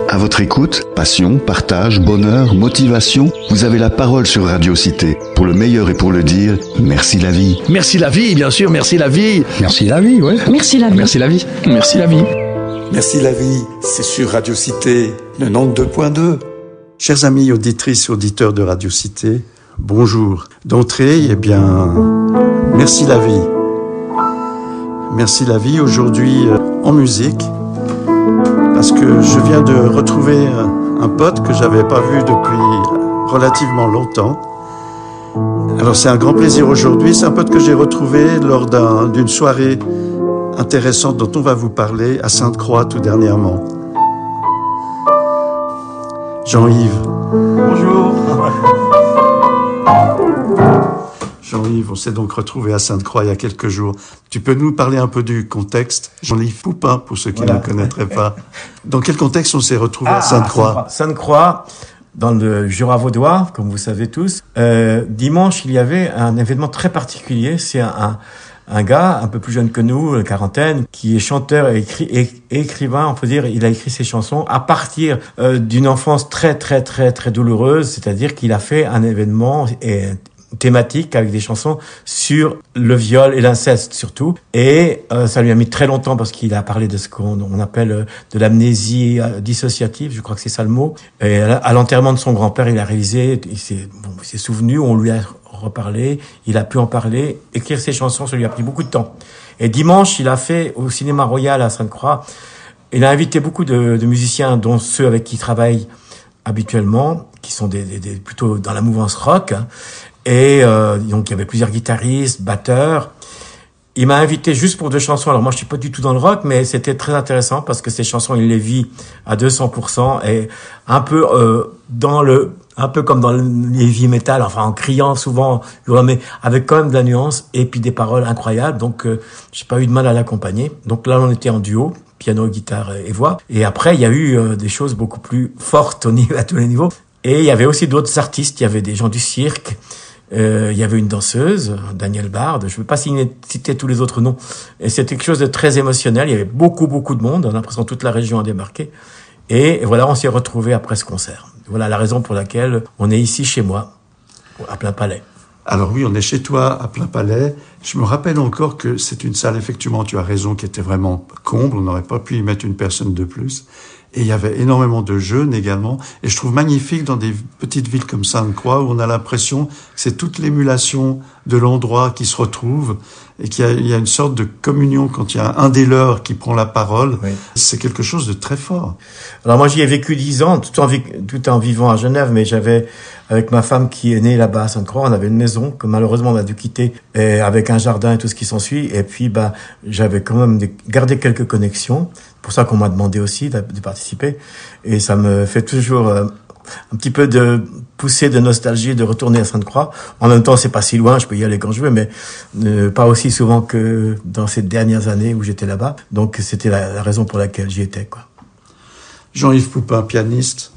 À votre écoute, passion, partage, bonheur, motivation, vous avez la parole sur Radio Cité. Pour le meilleur et pour le dire, merci la vie. Merci la vie, bien sûr, merci la vie. Merci la vie, ouais. Merci la vie. Merci la vie. Merci la vie. Merci la vie, c'est sur Radio Cité 92.2. Chers amis auditrices et auditeurs de Radio Cité, bonjour. D'entrée, merci la vie. Merci la vie aujourd'hui en musique, parce que je viens de retrouver un pote que j'avais pas vu depuis relativement longtemps. Alors c'est un grand plaisir aujourd'hui, c'est un pote que j'ai retrouvé lors d'une soirée intéressante dont on va vous parler à Sainte-Croix tout dernièrement. Jean-Yves. Bonjour. Jean-Yves, on s'est donc retrouvé à Sainte-Croix il y a quelques jours. Tu peux nous parler un peu du contexte? Jean-Yves Poupin, pour ceux qui ne le connaîtraient pas. Dans quel contexte on s'est retrouvé à Sainte-Croix? Sainte-Croix, dans le Jura vaudois, comme vous savez tous. Dimanche, il y avait un événement très particulier. C'est un gars un peu plus jeune que nous, quarantaine, qui est chanteur et écrivain. On peut dire, il a écrit ses chansons à partir d'une enfance très très très très douloureuse. C'est-à-dire qu'il a fait un événement thématique avec des chansons sur le viol et l'inceste surtout. Et ça lui a mis très longtemps parce qu'il a parlé de ce qu'on appelle de l'amnésie dissociative, je crois que c'est ça le mot. Et à l'enterrement de son grand-père, il a réalisé, il s'est souvenu, on lui a reparlé, il a pu en parler. Écrire ses chansons, ça lui a pris beaucoup de temps. Et dimanche, il a fait au Cinéma Royal à Sainte-Croix, il a invité beaucoup de musiciens, dont ceux avec qui il travaille habituellement, qui sont plutôt dans la mouvance rock. Et donc il y avait plusieurs guitaristes, batteurs. Il m'a invité juste pour 2 chansons. Alors moi je suis pas du tout dans le rock, mais c'était très intéressant parce que ces chansons il les vit à 200% et un peu comme dans le heavy metal, enfin en criant souvent, mais avec quand même de la nuance et puis des paroles incroyables. Donc j'ai pas eu de mal à l'accompagner. Donc là on était en duo, piano, guitare et voix. Et après il y a eu des choses beaucoup plus fortes à tous les niveaux. Et il y avait aussi d'autres artistes. Il y avait des gens du cirque. Il y avait une danseuse, Danielle Bard. Je ne vais pas citer tous les autres noms. Et c'était quelque chose de très émotionnel. Il y avait beaucoup de monde. On a l'impression que toute la région a débarqué. Et voilà, on s'est retrouvés après ce concert. Voilà la raison pour laquelle on est ici chez moi, à Plainpalais. Alors oui, on est chez toi à Plainpalais. Je me rappelle encore que c'est une salle, effectivement, tu as raison, qui était vraiment comble. On n'aurait pas pu y mettre une personne de plus. Et il y avait énormément de jeunes également. Et je trouve magnifique dans des petites villes comme Sainte-Croix où on a l'impression que c'est toute l'émulation de l'endroit qui se retrouve et qu'il y a une sorte de communion quand il y a un des leurs qui prend la parole. Oui. C'est quelque chose de très fort. Alors moi, j'y ai vécu 10 ans, tout en vivant à Genève, mais j'avais, avec ma femme qui est née là-bas à Sainte-Croix, on avait une maison que malheureusement on a dû quitter, avec un jardin et tout ce qui s'ensuit. Et puis, j'avais quand même gardé quelques connexions. C'est pour ça qu'on m'a demandé aussi de participer. Et ça me fait toujours un petit peu de poussée de nostalgie de retourner à Sainte-Croix. En même temps, c'est pas si loin, je peux y aller quand je veux, mais pas aussi souvent que dans ces dernières années où j'étais là-bas. Donc, c'était la raison pour laquelle j'y étais, quoi. Jean-Yves Poupin, pianiste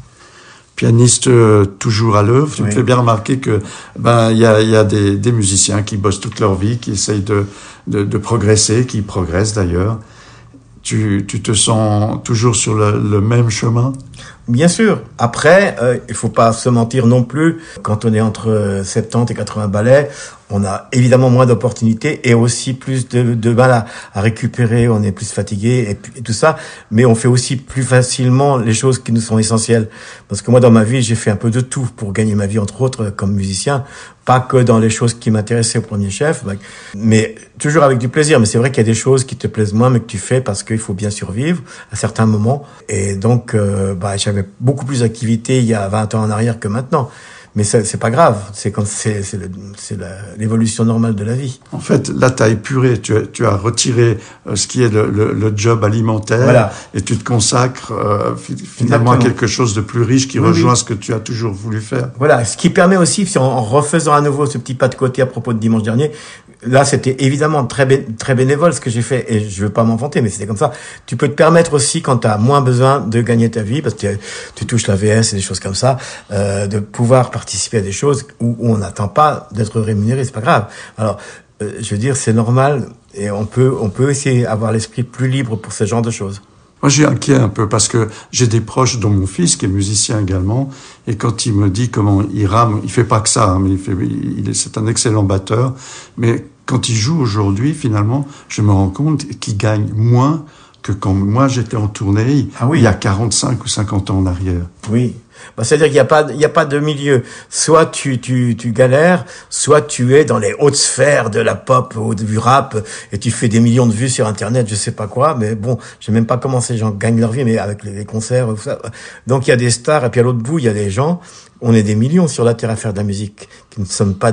toujours à l'œuvre. Tu me fais bien remarquer que il y a des musiciens qui bossent toute leur vie, qui essayent de progresser, qui progressent d'ailleurs. Tu te sens toujours sur le même chemin? Bien sûr. Après, il faut pas se mentir non plus. Quand on est entre 70 et 80 ballets, on a évidemment moins d'opportunités et aussi plus de mal à récupérer. On est plus fatigué et tout ça. Mais on fait aussi plus facilement les choses qui nous sont essentielles. Parce que moi, dans ma vie, j'ai fait un peu de tout pour gagner ma vie, entre autres, comme musicien. Pas que dans les choses qui m'intéressaient au premier chef, mais toujours avec du plaisir. Mais c'est vrai qu'il y a des choses qui te plaisent moins, mais que tu fais parce qu'il faut bien survivre à certains moments. Et donc, j'avais beaucoup plus d'activités il y a 20 ans en arrière que maintenant. Mais c'est pas grave, c'est l'évolution normale de la vie. En fait, là, tu as épuré, tu as retiré ce qui est le job alimentaire, voilà. Et tu te consacres finalement à quelque chose de plus riche qui rejoint ce que tu as toujours voulu faire. Voilà, ce qui permet aussi, en refaisant à nouveau ce petit pas de côté à propos de dimanche dernier, là, c'était évidemment très bénévole ce que j'ai fait, et je veux pas m'en vanter, mais c'était comme ça. Tu peux te permettre aussi, quand tu as moins besoin de gagner ta vie, parce que tu touches la VS et des choses comme ça, de pouvoir participer à des choses où on n'attend pas d'être rémunéré, c'est pas grave. Alors, je veux dire, c'est normal, et on peut essayer d'avoir l'esprit plus libre pour ce genre de choses. Moi, j'ai inquiet un peu parce que j'ai des proches, dont mon fils, qui est musicien également, et quand il me dit comment il rame, il fait pas que ça, hein, mais c'est un excellent batteur, mais quand il joue aujourd'hui, finalement, je me rends compte qu'il gagne moins que quand moi j'étais en tournée, il y a 45 ou 50 ans en arrière. Oui. C'est-à-dire qu'il n'y a pas de milieu. Soit tu galères, soit tu es dans les hautes sphères de la pop ou du rap et tu fais des millions de vues sur Internet, je sais pas quoi, mais bon, je sais même pas comment ces gens gagnent leur vie, mais avec les concerts, tout ça. Donc il y a des stars et puis à l'autre bout, il y a des gens, on est des millions sur la terre à faire de la musique, qui ne sommes pas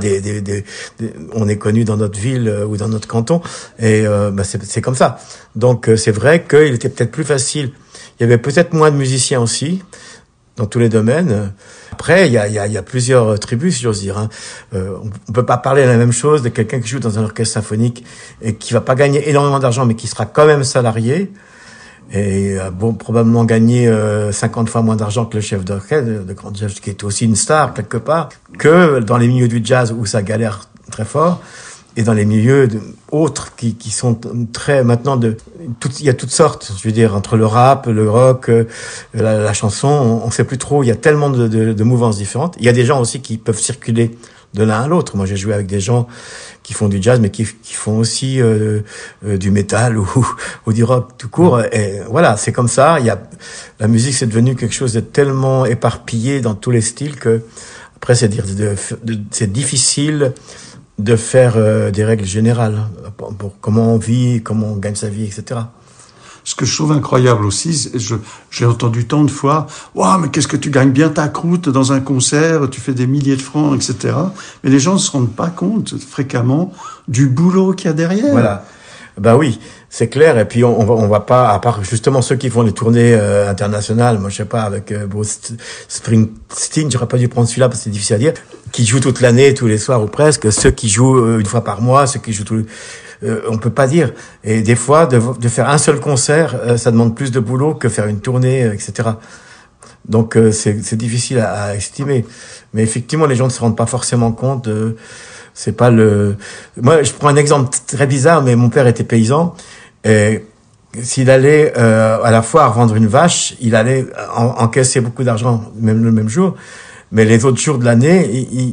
on est connus dans notre ville ou dans notre canton et c'est comme ça. Donc c'est vrai qu'il était peut-être plus facile. Il y avait peut-être moins de musiciens aussi, dans tous les domaines. Après, il y a plusieurs tribus, si j'ose dire. Hein. On peut pas parler de la même chose de quelqu'un qui joue dans un orchestre symphonique et qui va pas gagner énormément d'argent, mais qui sera quand même salarié et probablement gagner 50 fois moins d'argent que le chef d'orchestre, le grand chef qui est aussi une star quelque part, que dans les milieux du jazz où ça galère très fort. Et dans les milieux autres qui sont très maintenant il y a toutes sortes, je veux dire, entre le rap, le rock, la chanson, on sait plus trop, il y a tellement de mouvances différentes. Il y a des gens aussi qui peuvent circuler de l'un à l'autre. Moi, j'ai joué avec des gens qui font du jazz mais qui font aussi du métal ou du rock tout court et voilà, c'est comme ça, la musique c'est devenu quelque chose de tellement éparpillé dans tous les styles que après c'est difficile de faire des règles générales pour comment on vit, comment on gagne sa vie, etc. Ce que je trouve incroyable aussi, j'ai entendu tant de fois, waouh, mais qu'est-ce que tu gagnes bien ta croûte dans un concert, tu fais des milliers de francs, etc. Mais les gens ne se rendent pas compte fréquemment du boulot qu'il y a derrière. Voilà. Oui, c'est clair. Et puis on va pas, à part justement ceux qui font les tournées internationales, moi je sais pas, avec Bruce Springsteen, j'aurais pas dû prendre celui-là parce que c'est difficile à dire, qui joue toute l'année, tous les soirs ou presque, ceux qui jouent une fois par mois, ceux qui jouent on peut pas dire. Et des fois, de faire un seul concert, ça demande plus de boulot que faire une tournée, etc. Donc c'est difficile à estimer. Mais effectivement, les gens ne se rendent pas forcément compte de... C'est pas Moi, je prends un exemple très bizarre, mais mon père était paysan. Et s'il allait à la foire vendre une vache, il allait encaisser beaucoup d'argent, même le même jour. Mais les autres jours de l'année,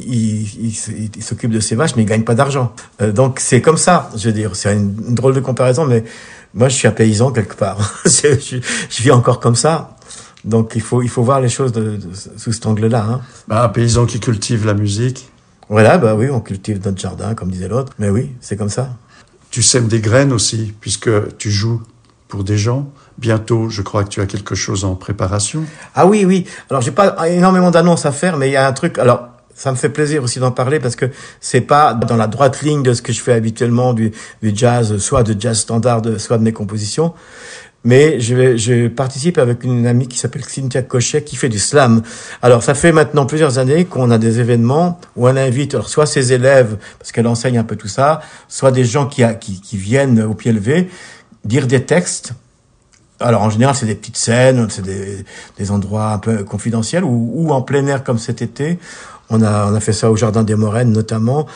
il s'occupe de ses vaches, mais il gagne pas d'argent. Donc c'est comme ça, je veux dire. C'est une drôle de comparaison, mais moi, je suis un paysan quelque part. Je vis encore comme ça. Donc il faut voir les choses sous cet angle-là. Hein. Un paysan qui cultive la musique. Voilà, oui, on cultive notre jardin, comme disait l'autre. Mais oui, c'est comme ça. Tu sèmes des graines aussi, puisque tu joues pour des gens. Bientôt, je crois que tu as quelque chose en préparation. Ah oui. Alors, j'ai pas énormément d'annonces à faire, mais il y a un truc. Alors, ça me fait plaisir aussi d'en parler parce que c'est pas dans la droite ligne de ce que je fais habituellement du jazz, soit de jazz standard, soit de mes compositions. Mais je participe avec une amie qui s'appelle Cynthia Cochet qui fait du slam. Alors ça fait maintenant plusieurs années qu'on a des événements où on invite alors soit ses élèves parce qu'elle enseigne un peu tout ça, soit des gens qui viennent au pied levé dire des textes. Alors en général c'est des petites scènes, c'est des endroits un peu confidentiels ou en plein air comme cet été. On a fait ça au Jardin des Morennes notamment.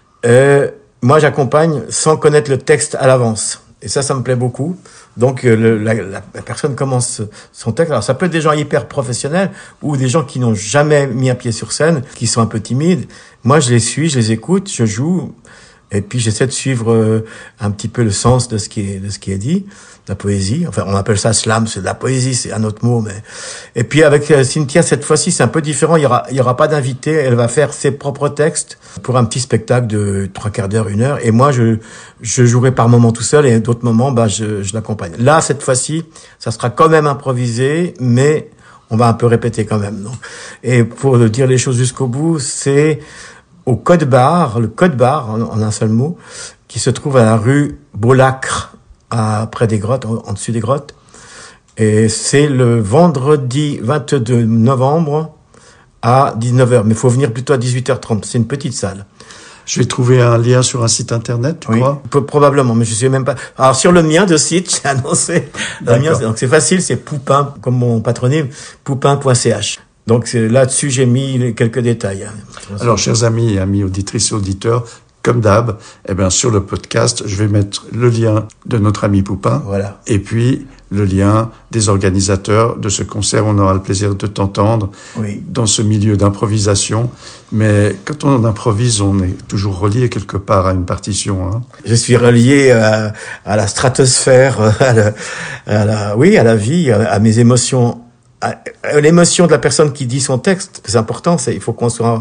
Moi j'accompagne sans connaître le texte à l'avance. Et ça me plaît beaucoup. Donc la personne commence son texte. Alors ça peut être des gens hyper professionnels ou des gens qui n'ont jamais mis un pied sur scène, qui sont un peu timides. Moi je les suis, je les écoute, je joue et puis j'essaie de suivre un petit peu le sens de ce qui est dit, la poésie. Enfin on appelle ça slam, c'est de la poésie, c'est un autre mot. Mais et puis avec Cynthia cette fois-ci c'est un peu différent. Il y aura pas d'invité. Elle va faire ses propres textes pour un petit spectacle de 3/4 d'heure, 1 heure. Et moi je jouerai par moments tout seul et d'autres moments je l'accompagne. Là cette fois-ci ça sera quand même improvisé, mais on va un peu répéter quand même. Donc. Et pour dire les choses jusqu'au bout, c'est au Code Bar, le Code Bar en un seul mot, qui se trouve à la rue Beaulacre, près des grottes, en dessus des grottes. Et c'est le vendredi 22 novembre à 19h. Mais il faut venir plutôt à 18h30. C'est une petite salle. Je vais trouver un lien sur un site internet, tu crois? Probablement, mais je sais même pas. Alors, sur le mien de site, j'ai annoncé. Le mien, donc c'est facile, c'est Poupin, comme mon patronyme, poupin.ch. Donc là-dessus, j'ai mis quelques détails. Alors, chers amis et amis auditrices et auditeurs, comme d'hab, sur le podcast, je vais mettre le lien de notre ami Poupin. Voilà. Et puis, le lien des organisateurs de ce concert. On aura le plaisir de t'entendre dans ce milieu d'improvisation. Mais quand on improvise, on est toujours relié quelque part à une partition. Hein. Je suis relié à la stratosphère, à la vie, à mes émotions. L'émotion de la personne qui dit son texte, c'est important. Il faut qu'on soit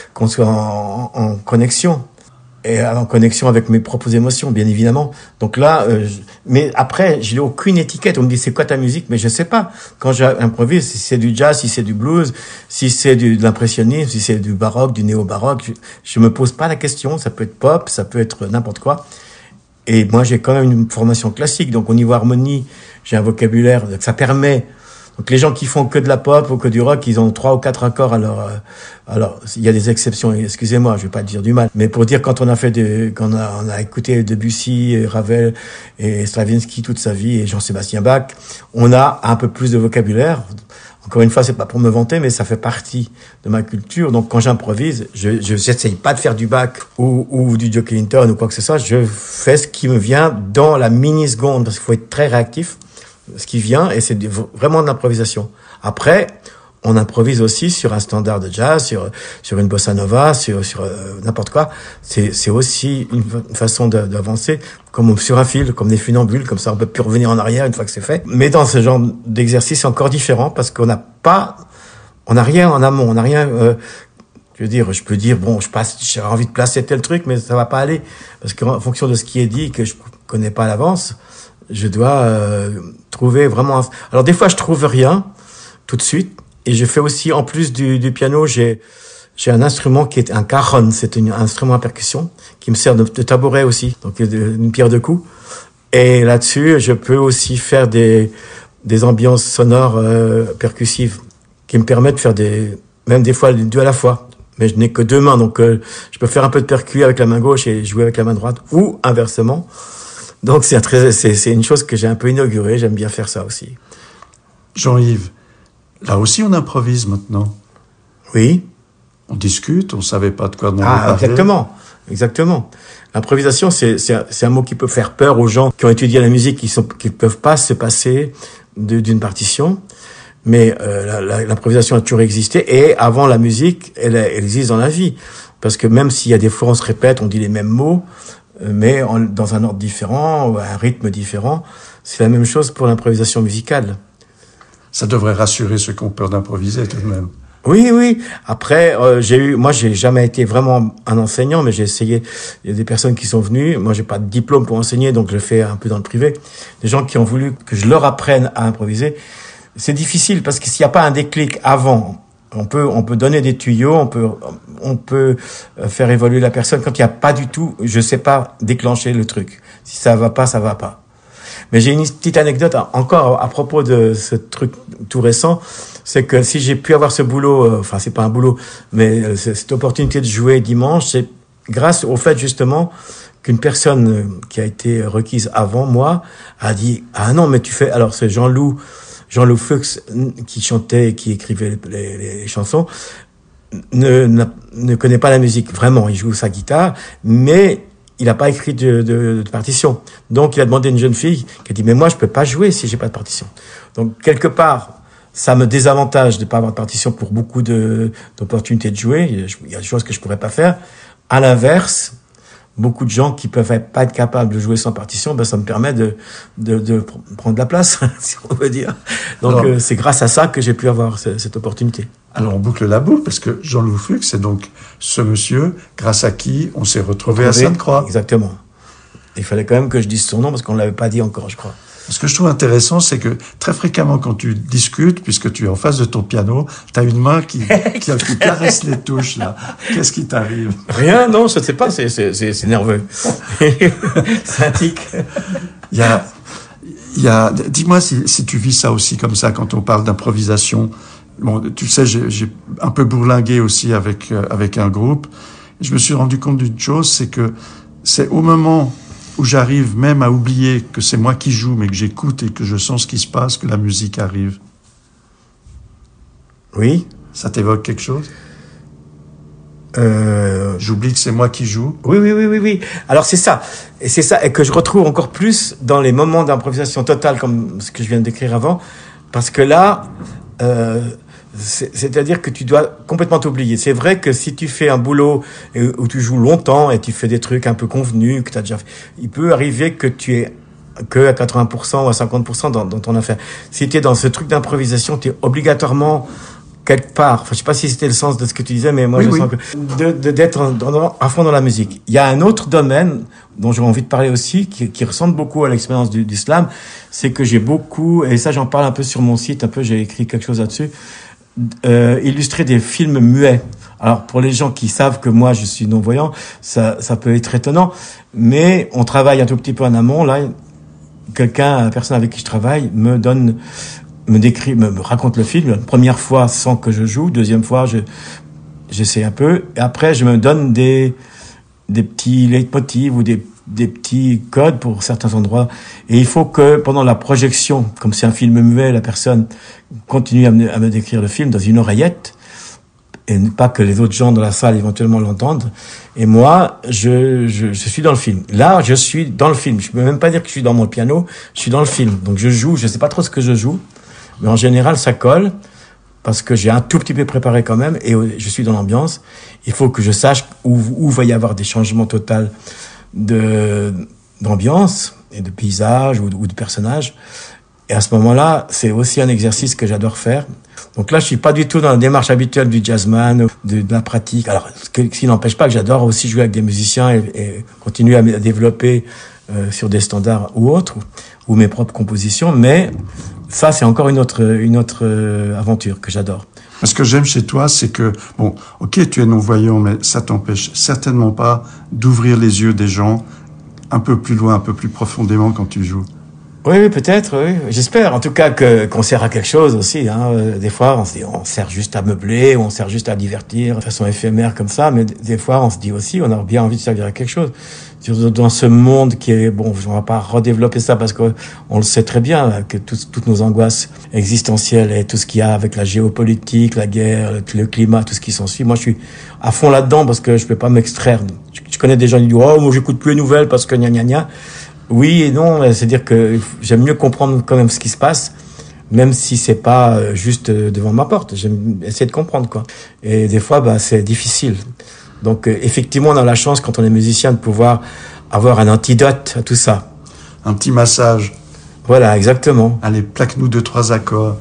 en connexion. Et en connexion avec mes propres émotions, bien évidemment. Donc là, mais après, je n'ai aucune étiquette. On me dit, c'est quoi ta musique? Mais je sais pas. Quand j'improvise, si c'est du jazz, si c'est du blues, si c'est de l'impressionnisme, si c'est du baroque, du néo-baroque, je me pose pas la question. Ça peut être pop, ça peut être n'importe quoi. Et moi, j'ai quand même une formation classique. Donc, au niveau harmonie, j'ai un vocabulaire. Ça permet. Donc les gens qui font que de la pop ou que du rock, ils ont 3 ou 4 accords. Alors il y a des exceptions. Excusez-moi, je vais pas dire du mal, mais pour dire quand on a écouté Debussy, Ravel et Stravinsky toute sa vie et Jean-Sébastien Bach, on a un peu plus de vocabulaire. Encore une fois, c'est pas pour me vanter, mais ça fait partie de ma culture. Donc quand j'improvise, je n'essaye pas de faire du Bach ou du Duke Ellington ou quoi que ce soit. Je fais ce qui me vient dans la mini-seconde parce qu'il faut être très réactif. Ce qui vient, et c'est vraiment de l'improvisation. Après, on improvise aussi sur un standard de jazz, sur une bossa nova, sur n'importe quoi. C'est aussi une façon d'avancer, comme sur un fil, comme des funambules, comme ça on peut plus revenir en arrière une fois que c'est fait. Mais dans ce genre d'exercice, c'est encore différent parce qu'on n'a rien en amont, on n'a rien. Je peux dire, bon, j'ai envie de placer tel truc, mais ça va pas aller parce qu'en fonction de ce qui est dit que je connais pas à l'avance. Je dois trouver vraiment... Alors des fois, je trouve rien tout de suite. Et je fais aussi, en plus du piano, j'ai un instrument qui est un cajon. C'est un instrument à percussion qui me sert de tabouret aussi. Donc une pierre de coups. Et là-dessus, je peux aussi faire des ambiances sonores percussives qui me permettent de faire même des fois les deux à la fois. Mais je n'ai que 2 mains. Donc je peux faire un peu de percu avec la main gauche et jouer avec la main droite. Ou inversement. Donc c'est une chose que j'ai un peu inaugurée, j'aime bien faire ça aussi. Jean-Yves, là aussi on improvise maintenant. Oui. On discute, on savait pas de quoi on allait parler. Exactement. L'improvisation, c'est un mot qui peut faire peur aux gens qui ont étudié la musique, qui peuvent pas se passer d'une partition. Mais l'improvisation a toujours existé et avant la musique, elle existe dans la vie. Parce que même s'il y a des fois on se répète, on dit les mêmes mots, mais dans un ordre différent, ou un rythme différent. C'est la même chose pour l'improvisation musicale. Ça devrait rassurer ceux qui ont peur d'improviser tout de même. Oui. Après, moi, j'ai jamais été vraiment un enseignant, mais j'ai essayé. Il y a des personnes qui sont venues. Moi, j'ai pas de diplôme pour enseigner, donc je fais un peu dans le privé. Des gens qui ont voulu que je leur apprenne à improviser. C'est difficile parce que s'il n'y a pas un déclic avant, on peut donner des tuyaux, on peut faire évoluer la personne. Quand il n'y a pas du tout, je sais pas déclencher le truc. Si ça va pas, ça va pas. Mais j'ai une petite anecdote encore à propos de ce truc tout récent. C'est que si j'ai pu avoir ce boulot, enfin c'est pas un boulot, mais cette opportunité de jouer dimanche, c'est grâce au fait justement qu'une personne qui a été requise avant moi a dit « Ah non, mais tu fais... » Alors c'est Jean-Loup Fuchs qui chantait, qui écrivait les chansons, ne connaît pas la musique. Vraiment, il joue sa guitare, mais il n'a pas écrit de partition. Donc il a demandé à une jeune fille qui a dit « Mais moi, je peux pas jouer si j'ai pas de partition. » Donc quelque part, ça me désavantage de pas avoir de partition pour beaucoup d'opportunités de jouer. Il y a des choses que je pourrais pas faire. À l'inverse, beaucoup de gens qui peuvent pas être capables de jouer sans partition, ça me permet de prendre la place, si on veut dire. Donc c'est grâce à ça que j'ai pu avoir cette opportunité. Alors on boucle la boucle parce que Jean-Loup Fuchs, c'est donc ce monsieur grâce à qui on s'est retrouvé à Sainte-Croix. Exactement. Il fallait quand même que je dise son nom parce qu'on l'avait pas dit encore, je crois. Ce que je trouve intéressant, c'est que très fréquemment, quand tu discutes, puisque tu es en face de ton piano, tu as une main qui caresse les touches, là. Qu'est-ce qui t'arrive? Rien, non, je ne sais pas, c'est nerveux. C'est un tic. Dis-moi si tu vis ça aussi comme ça, quand on parle d'improvisation. Bon, tu sais, j'ai un peu bourlingué aussi avec un groupe. Je me suis rendu compte d'une chose, c'est que c'est au moment où j'arrive même à oublier que c'est moi qui joue, mais que j'écoute et que je sens ce qui se passe, que la musique arrive. Oui. Ça t'évoque quelque chose? J'oublie que c'est moi qui joue. Oui. Alors c'est ça. Et que je retrouve encore plus dans les moments d'improvisation totale comme ce que je viens de décrire avant. Parce que là, c'est-à-dire que tu dois complètement t'oublier. C'est vrai que si tu fais un boulot où tu joues longtemps et tu fais des trucs un peu convenus, que tu as déjà fait, il peut arriver que tu es que à 80% ou à 50% dans ton affaire. Si tu es dans ce truc d'improvisation, tu es obligatoirement quelque part, enfin, je sais pas si c'était le sens de ce que tu disais, mais moi, je sens que d'être à fond dans la musique. Il y a un autre domaine dont j'ai envie de parler aussi, qui ressemble beaucoup à l'expérience du slam, c'est que j'ai beaucoup, et ça, j'en parle un peu sur mon site, j'ai écrit quelque chose là-dessus, illustrer des films muets. Alors, pour les gens qui savent que moi, je suis non-voyant, ça peut être étonnant, mais on travaille un tout petit peu en amont, là, la personne avec qui je travaille me raconte le film, la première fois sans que je joue, deuxième fois j'essaie un peu, et après je me donne des petits leitmotivs ou des petits codes pour certains endroits, et il faut que pendant la projection, comme c'est un film muet, la personne continue à me décrire le film dans une oreillette, et pas que les autres gens dans la salle éventuellement l'entendent. Et moi, je suis dans le film. Là, je suis dans le film. Je peux même pas dire que je suis dans mon piano. Je suis dans le film. Donc je joue. Je sais pas trop ce que je joue, mais en général, ça colle parce que j'ai un tout petit peu préparé quand même et je suis dans l'ambiance. Il faut que je sache où va y avoir des changements totaux d'ambiance et de paysage ou de personnage. Et à ce moment-là, c'est aussi un exercice que j'adore faire. Donc là, je suis pas du tout dans la démarche habituelle du jazzman, de la pratique. Alors, ce qui n'empêche pas que j'adore aussi jouer avec des musiciens et continuer à développer sur des standards ou autres, ou mes propres compositions. Mais ça, c'est encore une autre aventure que j'adore. Ce que j'aime chez toi, c'est que, bon, ok, tu es non-voyant, mais ça t'empêche certainement pas d'ouvrir les yeux des gens un peu plus loin, un peu plus profondément quand tu joues. Oui, peut-être, oui. J'espère, en tout cas, qu'on sert à quelque chose aussi, hein. Des fois, on se dit, on sert juste à meubler, ou on sert juste à divertir, de façon éphémère comme ça, mais des fois, on se dit aussi, on a bien envie de servir à quelque chose. Dans ce monde qui est, bon, on va pas redévelopper ça parce que on le sait très bien, que toutes nos angoisses existentielles et tout ce qu'il y a avec la géopolitique, la guerre, le climat, tout ce qui s'ensuit. Moi, je suis à fond là-dedans parce que je peux pas m'extraire. Je connais des gens qui disent, oh, moi, j'écoute plus les nouvelles parce que gna gna gna. Oui et non, c'est-à-dire que j'aime mieux comprendre quand même ce qui se passe, même si c'est pas juste devant ma porte. J'aime essayer de comprendre, quoi. Et des fois, c'est difficile. Donc, effectivement, on a la chance, quand on est musicien, de pouvoir avoir un antidote à tout ça. Un petit massage. Voilà, exactement. Allez, plaque-nous 2-3 accords.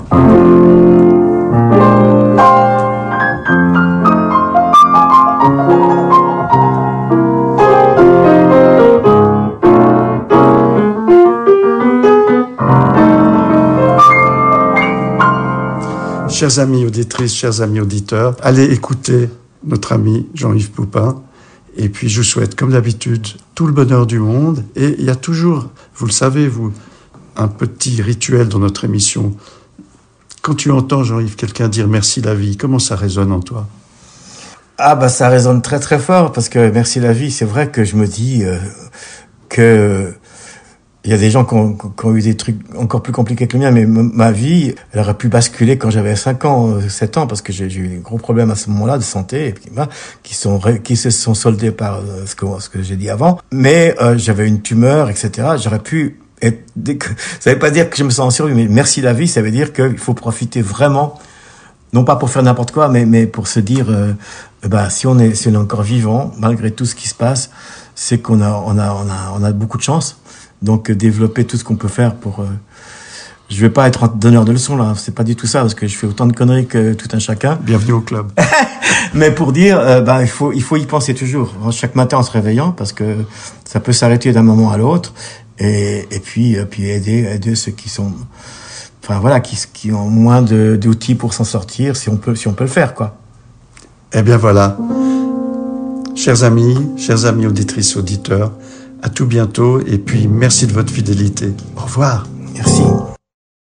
Chers amis auditrices, chers amis auditeurs, allez écouter notre ami Jean-Yves Poupin. Et puis, je vous souhaite, comme d'habitude, tout le bonheur du monde. Et il y a toujours, vous le savez, vous, un petit rituel dans notre émission. Quand tu entends, Jean-Yves, quelqu'un dire « merci la vie », comment ça résonne en toi ? Ah, ça résonne très très fort, parce que « merci la vie », c'est vrai que je me dis que il y a des gens qui ont eu des trucs encore plus compliqués que le mien, mais ma vie, elle aurait pu basculer quand j'avais 5 ans, 7 ans, parce que j'ai eu des gros problèmes à ce moment-là de santé, qui se sont soldés par ce que j'ai dit avant. Mais j'avais une tumeur, etc. J'aurais pu être... Ça veut pas dire que je me sens en survie, mais merci la vie, ça veut dire qu'il faut profiter vraiment, non pas pour faire n'importe quoi, mais pour se dire, si on est encore vivant, malgré tout ce qui se passe, c'est qu'on a beaucoup de chance. Donc développer tout ce qu'on peut faire pour... Je vais pas être donneur de leçons là, c'est pas du tout ça, parce que je fais autant de conneries que tout un chacun. Bienvenue au club. Mais pour dire, il faut y penser toujours, chaque matin en se réveillant, parce que ça peut s'arrêter d'un moment à l'autre, et puis aider ceux qui sont... Enfin voilà, qui ont moins d'outils pour s'en sortir, si on peut le faire, quoi. Eh bien voilà. Chers amis auditrices, auditeurs, à tout bientôt, et puis merci de votre fidélité. Au revoir. Merci.